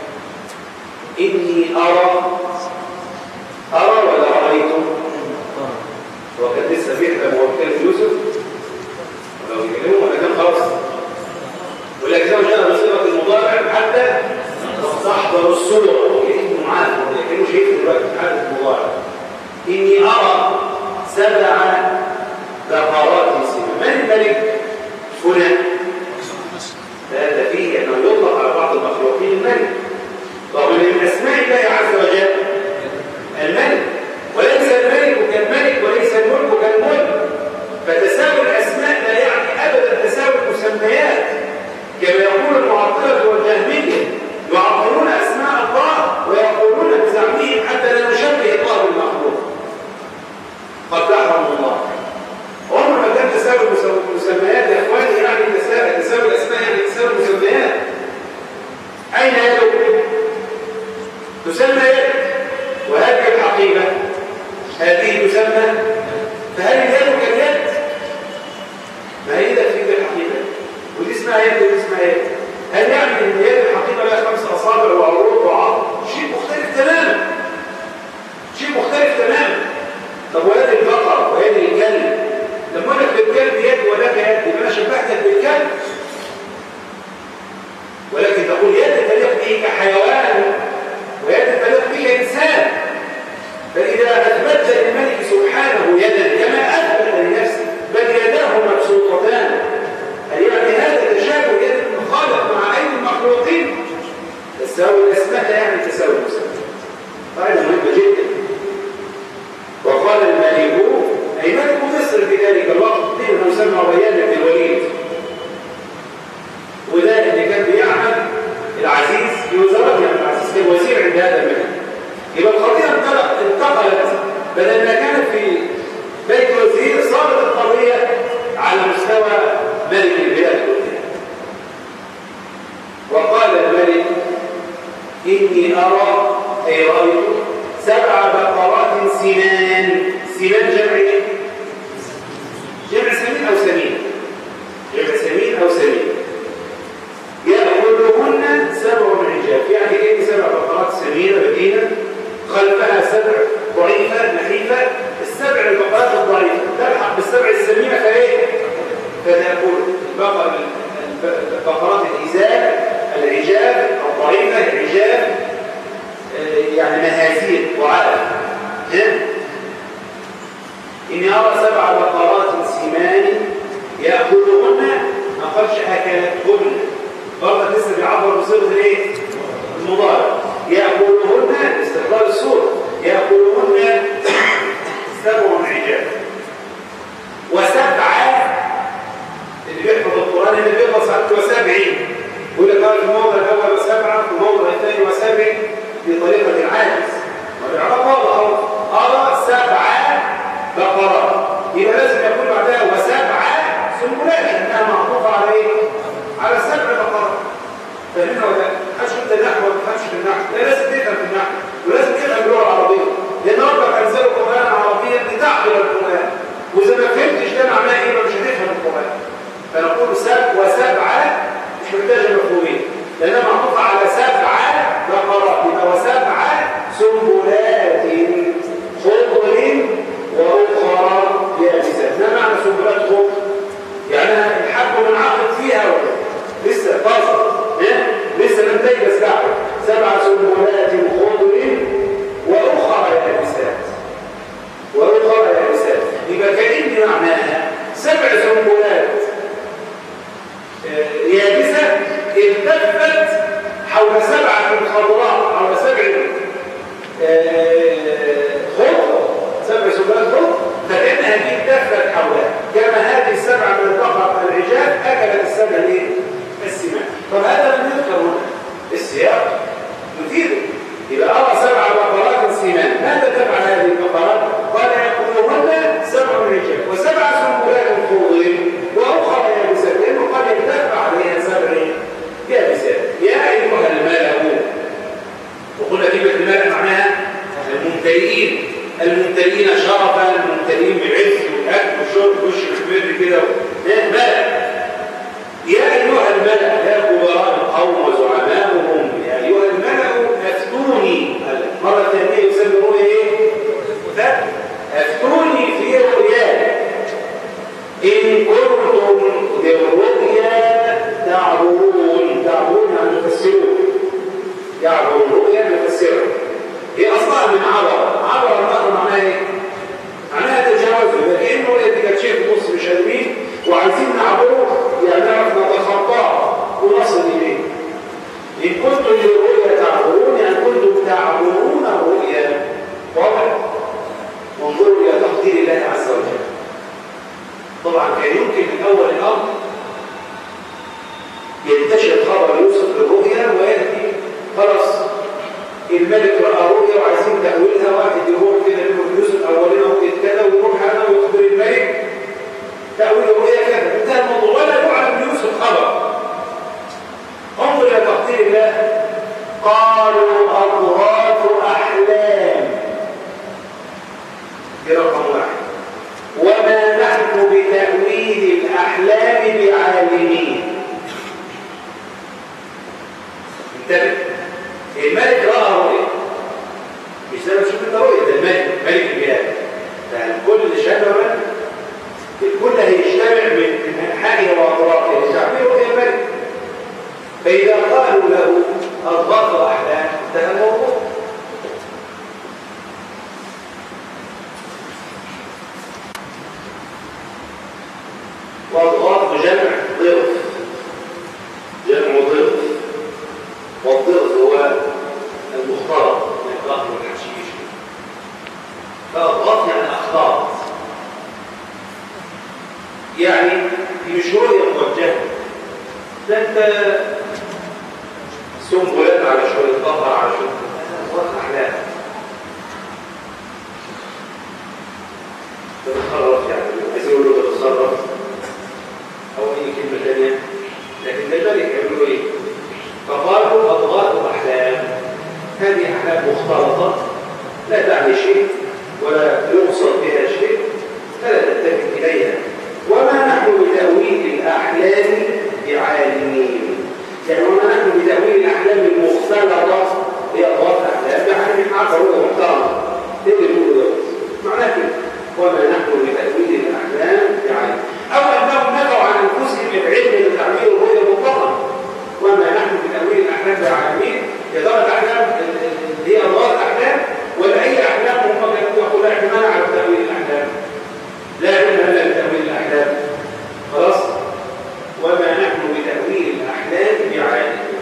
إني أرى أرى ولا رأيتم؟ وكان لسه بيحلم وكان يوسف ولو يكلموا ولا كان خلاص، والأجزاء جاء بصيغة المضارع حتى تحضر الصورة كأنه معاه كأنه شايف دلوقتي حالة المضارع. إني أرى سبع بقرات سمان. من الملك؟ فلان. هذا فيه أنه يطلق على بعض المخلوقين الملك، رغم من أسماء الله عز وجل الملك، وليس الملك كالملك وليس الملك كالملك. فتساوي الأسماء لا يعني أبدا تساوي المسميات، كما يقول المعطلة والجهمية يعطلون أسماء الله ويقولون بزعمهم حتى لا نشبه الله بالمخلوق. قد دعهم الله. عمر ما كان تساوي المسميات يا اخواني، يعني تساوي تساوي الاسماء، يعني تساوي المسميات. اين يدك؟ تسمى يد، وهذه الحقيقه هذه تسمى، فهل اليد كاليد؟ ما هي ده في الحقيقه، ودي اسمها يد ودي اسمها يد. هل يعني ان اليد الحقيقه لها خمس اصابع وعروق وعظم؟ شيء مختلف تماما، شيء مختلف تماما. طب ويد البقر ويد الكلب، لما اقول لك للكلب يد ولك يد يبقى انا شبهتك بالكلب، ولكن تقول يد تليق به كحيوان ويد تليق به كانسان. فاذا اثبتت للملك سبحانه يدا كما اثبت لنفسه بل يداه مبسوطتان، هل يعني هذا تشابه يد الخالق مع ايدي المخلوقين؟ تساوي الاسماء لا يعني تساوي المسمى. قاعده مهمه جدا. وقال الملك، أي ملك مصر في ذلك الوقت، منه يسمى ريان بن الوليد، وده اللي كان بيعمل العزيز في وزارة، يعني العزيز كان وزير عند هذا الملك. يبقى القضية انتقلت، بدل ما كانت في بيت وزير صارت القضية على مستوى ملك البلاد كلها. وقال الملك إني أرى، أي رأيت سبع بقرات سمان. سمان جمع ايه؟ جمع سمين او سمين، جمع سمين او سمين. يأكلهن سبع عجاف، يعني ايه سبع بقرات سمينه بدينه خلفها سبع ضعيفه نحيفه. السبع البقرات الضعيفه تلحق بالسبع السمينه فايه؟ فتأكل البقر البقرات الإزاء العجاف الضعيفه العجاف، يعني مهازيل وعالم. إني أرى سبع بقرات سمان يأكلهن، ما قالش أكلتهن، برضه لسه بيعبر بصيغة الإيه؟ المضارع. يأكلهن استقبال الصورة، يأكلهن سبع عجاف وسبعة. اللي بيحفظ القرآن اللي بيخلص عنده وسبعين، يقول لك قال في الموضع الأول وسبعة، في الموضع الثاني وسبع، بطريقة العاجز. والإعراب واضح، أرى سبعة بقرات، يبقى لازم يكون بعدها وسبعة سنبلات، لأنها معطوفة على إيه؟ على سبع بقرات. فهمنا ولا حدش انت النحو ولا تفهمش في النحو؟ لا، لازم تفهم في النحو ولازم تفهم اللغة العربية، لأن ربك الممتلئين شرفا، الممتلئين بعز والاكل والشرب وش الحمير كده ملأ. يا ايها الملأ يا كبراء القوم وزعماؤهم، يا ايها الملأ افتوني. مرة ثانية يسمونه ايه؟ افتوني في رؤياي ان كنتم للرؤيا تعبرون. تعبرون يعني تفسرون، يعبر الرؤيا يفسرها. هي اصلا من عبر. عبر النهر معناها ايه؟ معناها تجاوزه، لكن الرؤيا دي كانت شيء في نص مش قادرين وعايزين نعبره، يعني نعرف نتخطاه ونصل اليه. ان كنتم للرؤيا تعبرون يعني كنتم تعبرون الرؤيا. واضح؟ وانظروا الى تقدير الله عز وجل. طبعا كان يمكن من اول الامر ينتشر خبر يوسف للرؤيا وياتي خلاص الملك راى رؤيا وعايزين تاويلها، واحد يروح كده يقول يوسف اولنا رؤيا كذا ويروح هذا ويخبر الملك تاويل الرؤيا كذا، انتهى الموضوع ولا يعلم ليوسف خبر. انظر الى تقدير الله. قالوا اضغاث احلام، دي رقم واحد. وما نحن بتاويل الاحلام بعالمين. انتبه، الملك راى رؤيا، مش زي ما تشوف انت رؤيا، ده الملك ملك البلاد، فالكل شجره الكل هيجتمع من انحائها واطرافها لتعبير رؤيا الملك. فاذا قالوا له اضغاث احلام انتهى الموضوع. واضغاث جمع ضغط، جمع ضغط، والضغط هو المختلط من الضغط والحشيش. فالضغط يعني اخطاط، يعني دي مش رؤيه موجهه، ده انت سنبلات على شويه بقر على شويه اضغاث احلام. تتصرف يعني عايز يقول له تتصرف او اي كلمه ثانيه، لكن ده الملك يقول له ايه؟ فقالوا اضغاث احلام. هذه احلام مختلطه لا تعني شيء ولا يقصد بها شيء فلا تلتفت اليها. وما نحن بتاويل الاحلام بعالمين، يعني وما نحن بتاويل الاحلام المختلطه هي اضغاث احلام بعالمين. عقلوا محترم تقدر تقول ده معناه كده. وما نحن بتاويل الاحلام بعالمين، او انهم نفوا عن انفسهم العلم بتعبير الرؤيا مطلقا. وما نحن بتاويل الاحلام بعالمين، يا ترى الاحلام هي اضغاث احلام ولا اي احلام هم يقولوا احتمال على تاويل الاحلام؟ لا علم لنا بتاويل الاحلام. خلاص. وما نحن بتاويل الاحلام بعالمين.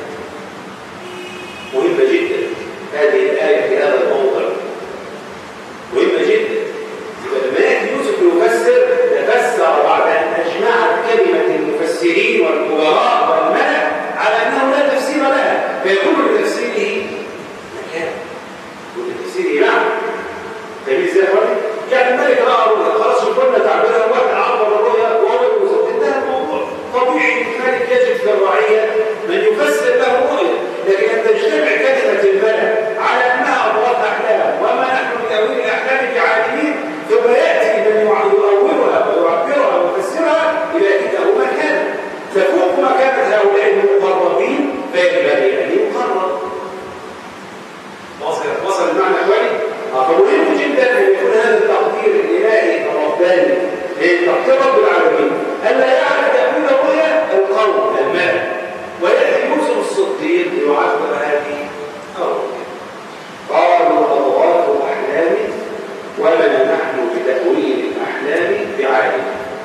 مهمه جدا هذه الايه في هذا الموضع، مهمه جدا. لما ياتي يوسف يفسر تفسر بعد ان اجمعت كلمه المفسرين والكبراء والملأ على انه لا تفسير لها، فيكون لتفسيره مكان ولتفسيره معنى. فاهمين ازاي يا اخواني؟ يعني الملك راى رؤيا، خلاص قلنا تعبيرها واحد عبر الرؤيا وهو يوسف، انتهى الموضوع. طبيعي الملك يجد في الرعيه من يفسر له الرؤيا، لكن ان تجتمع كلمه الملأ على انها اضغاث احلام وما نحن بتاويل الاحلام بعالمين، ثم ياتي من يؤولها ويعبرها ويفسرها الى كتابه مكان تفوق مكانه هؤلاء المقربين، فينبغي ان يقرر. وصل وصل المعنى اخواني؟ فمهم جدا ان يكون هذا التقدير الالهي الرباني تقدير رب العالمين الا يعرف تاويل الرؤيا القوم الملأ، وياتي يوسف الصديق ليعبر هذه الرؤيا. قالوا اضغاث احلام وما نحن بتاويل الاحلام بعالم.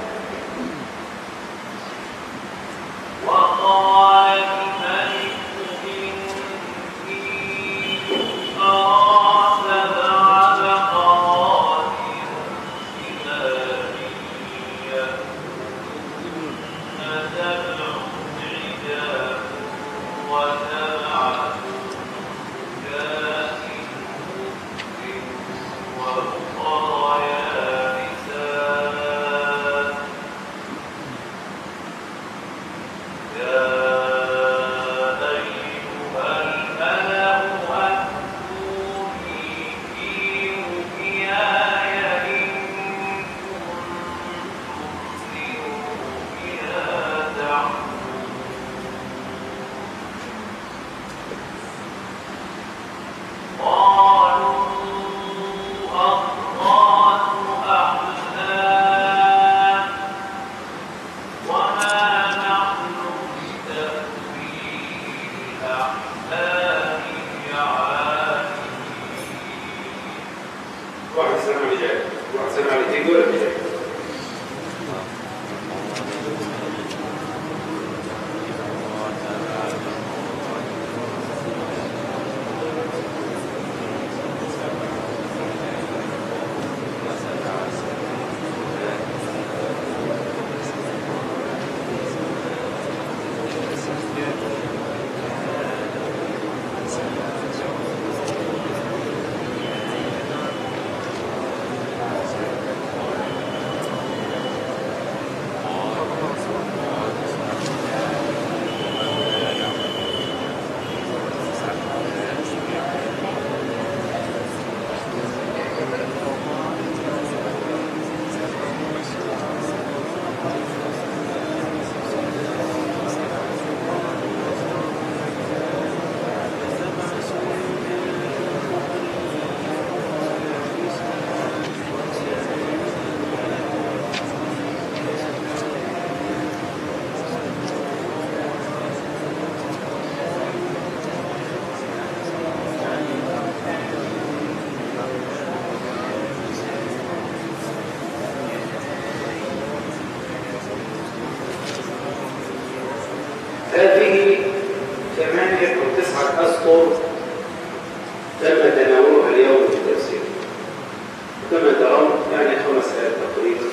وقال الملك إني أرى سبع بقرات سمان يأكلن سبع عجاف وسبع سنبلات خضر وأخرى يابسات واحد سمع على تيجي ولا مش؟ هذه ثمانية أو تسعة أسطر تم تناولها اليوم في التفسير. كما ترون يعني خمس آيات تقريبا.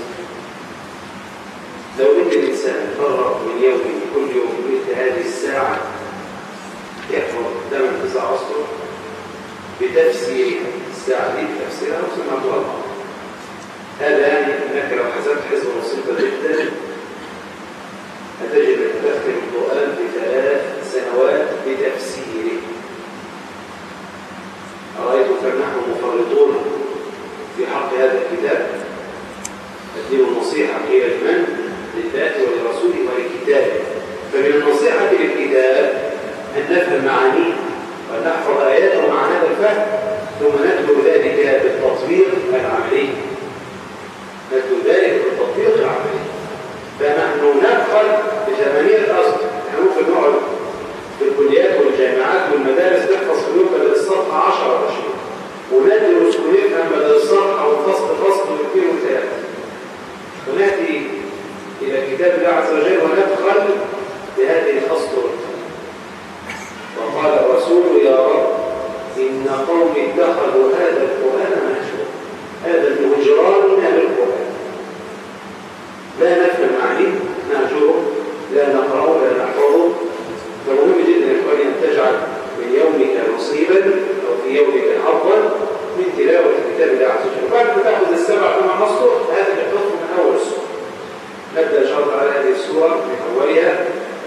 لو أن الإنسان فرغ من يومه كل يوم مثل هذه الساعة يحفظ ثمان تسع أسطر بتفسيرها. الساعة دي بتفسيرها وسمعتها الله. هذا يعني أنك لو حسبت حسبة بسيطة جدا هتجد أن تختم القرآن في ثلاث سنوات بتفسيره. أرأيتم فنحن مفرطون في حق هذا الكتاب. الدين النصيحة هي لمن؟ لله ولرسوله ولكتابه. فمن النصيحة للكتاب أن نفهم معانيه وأن نحفظ آياته مع هذا الفهم ثم نتلو ذلك بالتطبيق العملي. نتلو ذلك بالتطبيق العملي. فنحن ندخل بثمانية أسطر. يعني ممكن نقعد في الكليات والجامعات والمدارس نحفظ في اليوم بدل الصفحة عشرة وعشرين وندرس ونفهم بدل الصفحة وفصل فصل واثنين وثلاثة ونأتي إلى كتاب الله عز وجل وندخل بهذه الأسطر. وقال الرسول يا رب إن قوم اتخذوا هذا القرآن مهجورا. هذا الهجران من القرآن لا نفهم معانيه نهجره لا نقرأه لا نحفظه. فمهم جدا يا إخواني أن تجعل من يومك نصيبا أو في يومك حظا من تلاوة كتاب الله عز وجل. وبعد ما تأخذ السبع ثمان أسطر هذا يحفظه من أول السورة. نبدأ إن شاء الله على هذه السورة من أولها.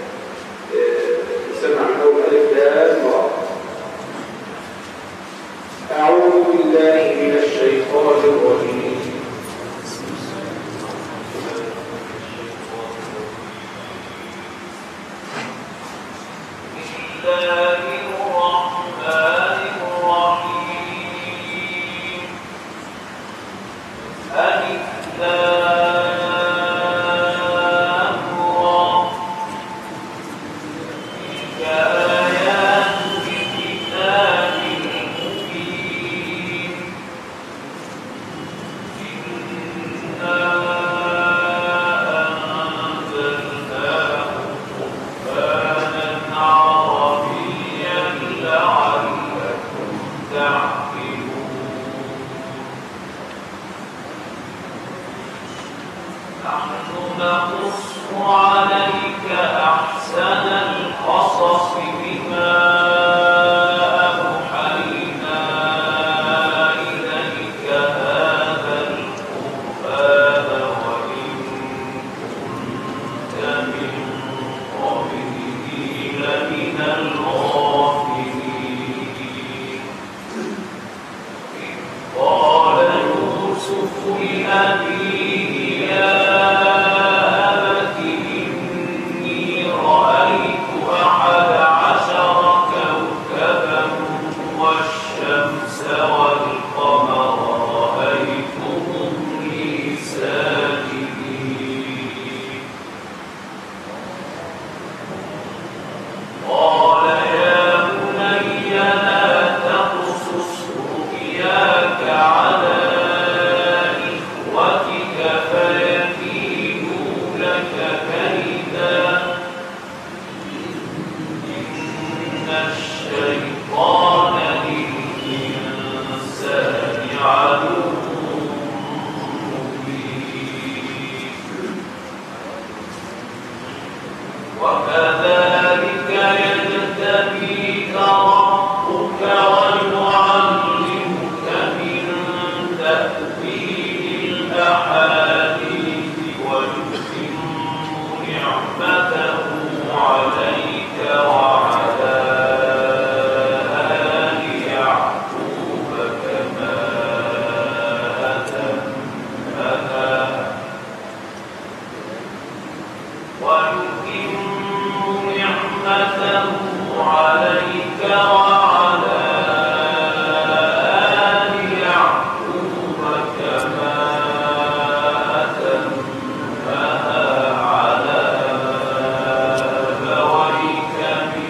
نسمع من أول ألف لام را. أعوذ بالله من الشيطان الرجيم. بسم الله الرحمن الرحيم. ألف لام را. تلك آيات الكتاب المبين. إنا نقص عليك أحسن القصص بما أوحينا إليك هذا القرآن وإن كنت من قبله لمن الغافلين. إذ قال يوسف لأبيه يا أبت إني رأيت أحد تنزيل الأحاديث ويتم نعمته عليك وعلى آل يعقوب كما أتمها ويتم نعمته عليك وعلى آل يعقوب كما أتمها على أبويك من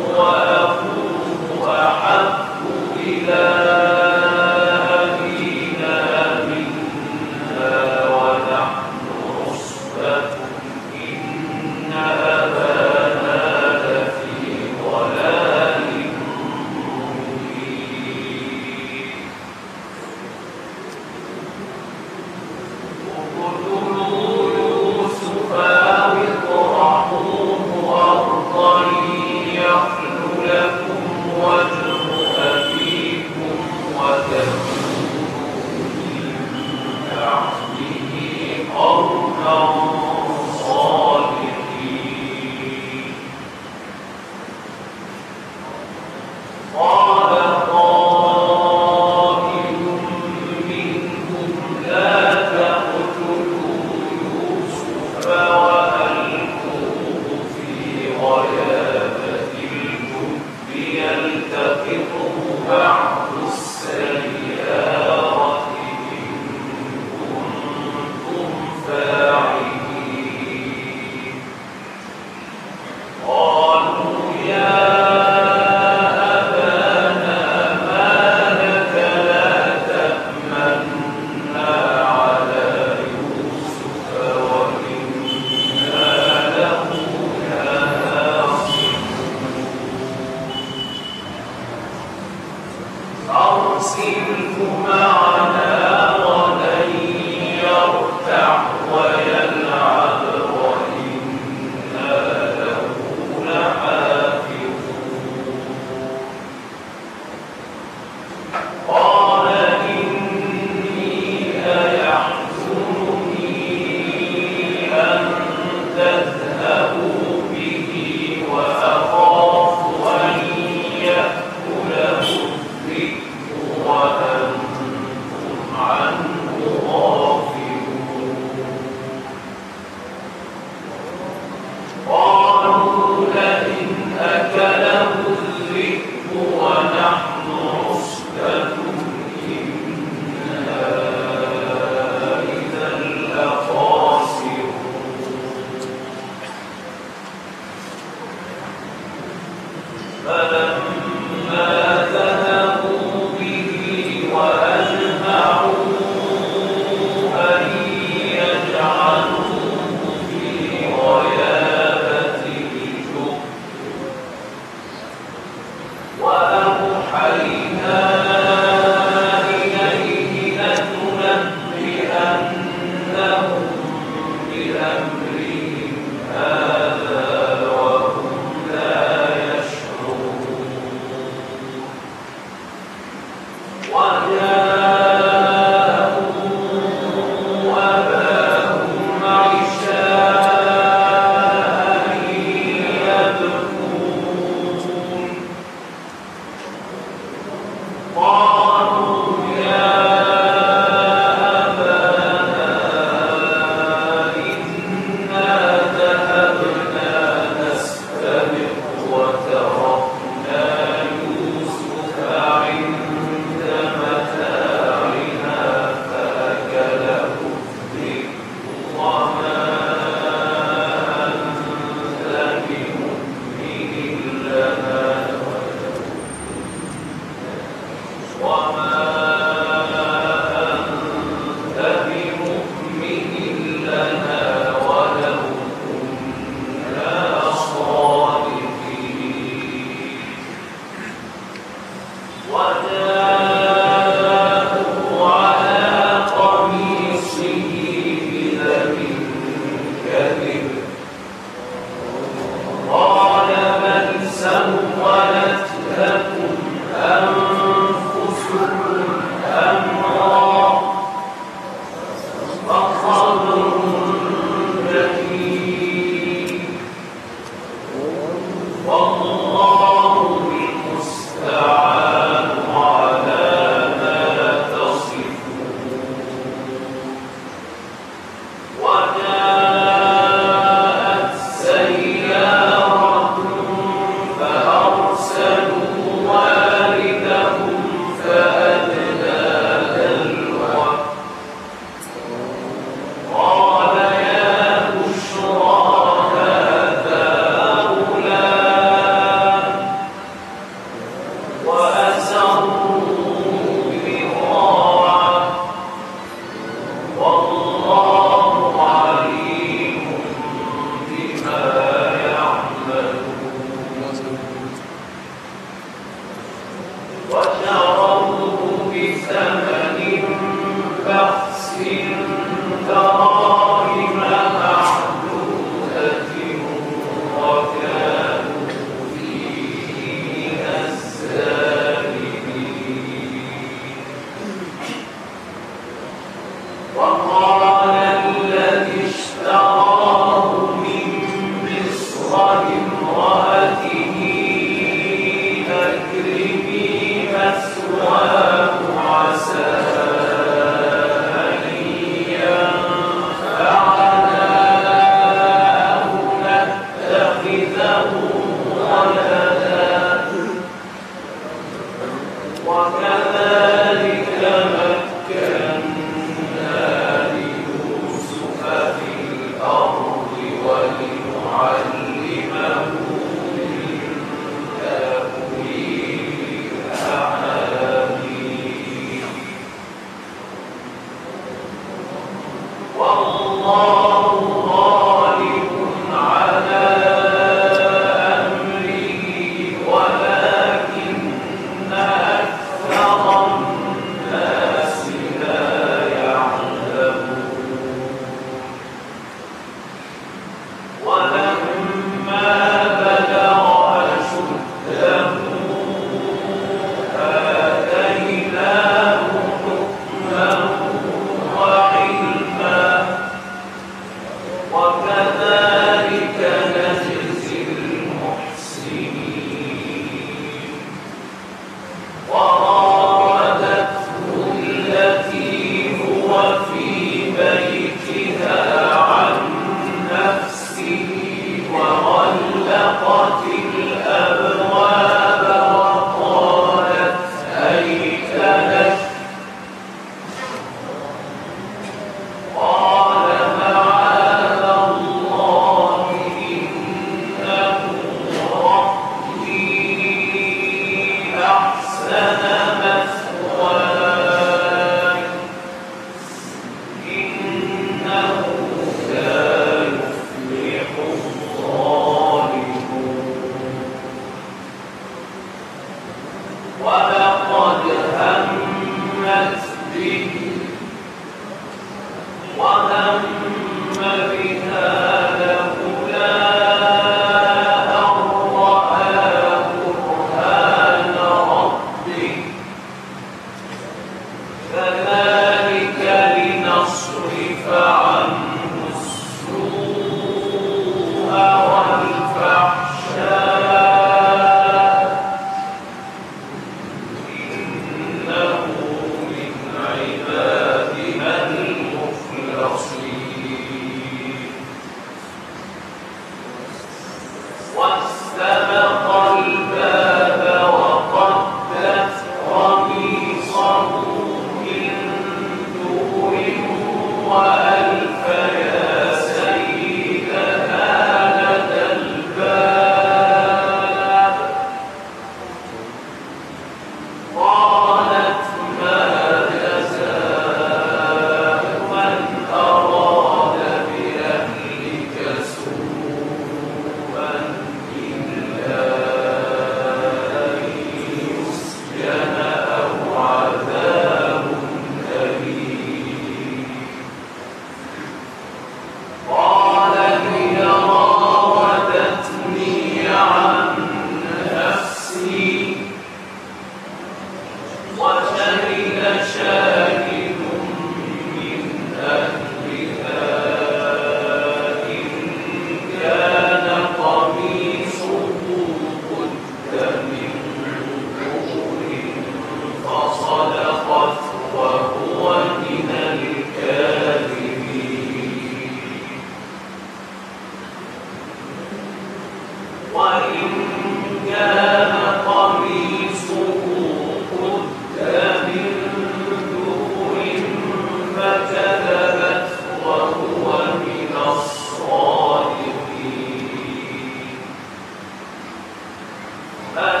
أن